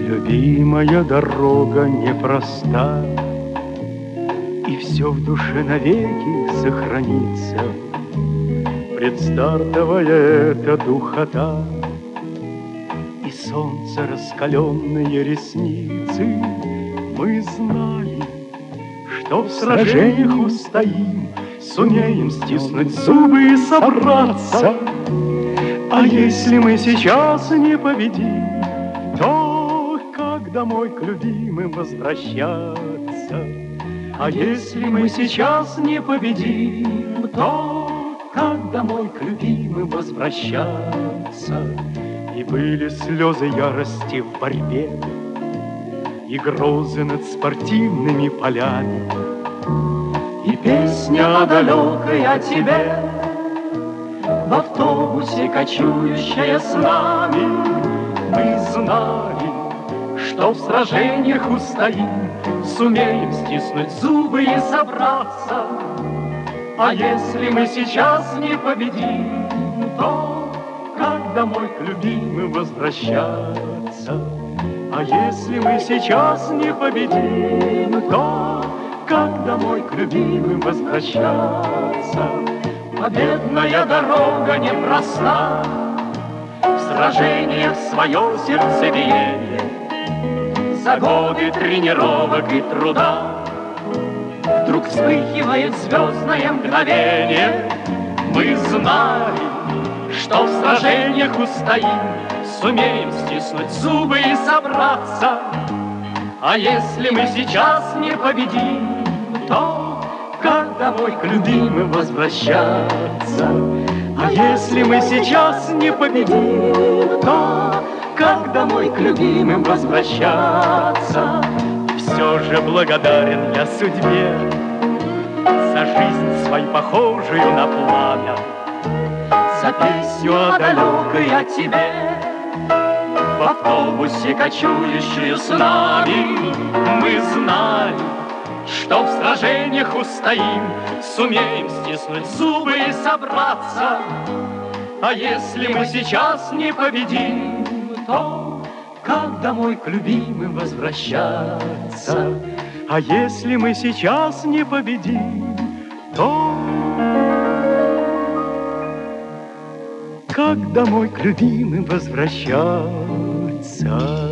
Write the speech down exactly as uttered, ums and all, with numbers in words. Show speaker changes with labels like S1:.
S1: Любимая дорога непроста, и все в душе навеки сохранится. Предстартовая эта духота и солнце раскаленные ресницы. Мы знали, что в сражениях устоим, сумеем стиснуть зубы и собраться. А если мы сейчас не победим, то как домой к любимым возвращаться? А если мы сейчас не победим, то как домой к любимым возвращаться? И были слезы ярости в борьбе, и грозы над спортивными полями, и песня далекой о тебе в автобусе, кочующая с нами. Мы знали, что в сражениях устоим, сумеем стиснуть зубы и собраться. А если мы сейчас не победим, то как домой к любимым возвращаться? А если мы сейчас не победим, то как домой к любимым возвращаться? Победная дорога непроста, в сражениях свое сердцебиение, за годы тренировок и труда вдруг вспыхивает звездное мгновение. Мы знали, что в сражениях устоим, сумеем стиснуть зубы и собраться. А если мы сейчас не победим, то как домой к любимым возвращаться? А если мы сейчас не победим, то как домой к любимым возвращаться? Все же благодарен я судьбе за жизнь свою похожую на пламя, за песню о далекой о тебе в автобусе, кочующую с нами. Мы знали, что в сражениях устоим, сумеем стиснуть зубы и собраться. А если мы сейчас не победим, то как домой к любимым возвращаться? А если мы сейчас не победим, то как домой к любимым возвращаться?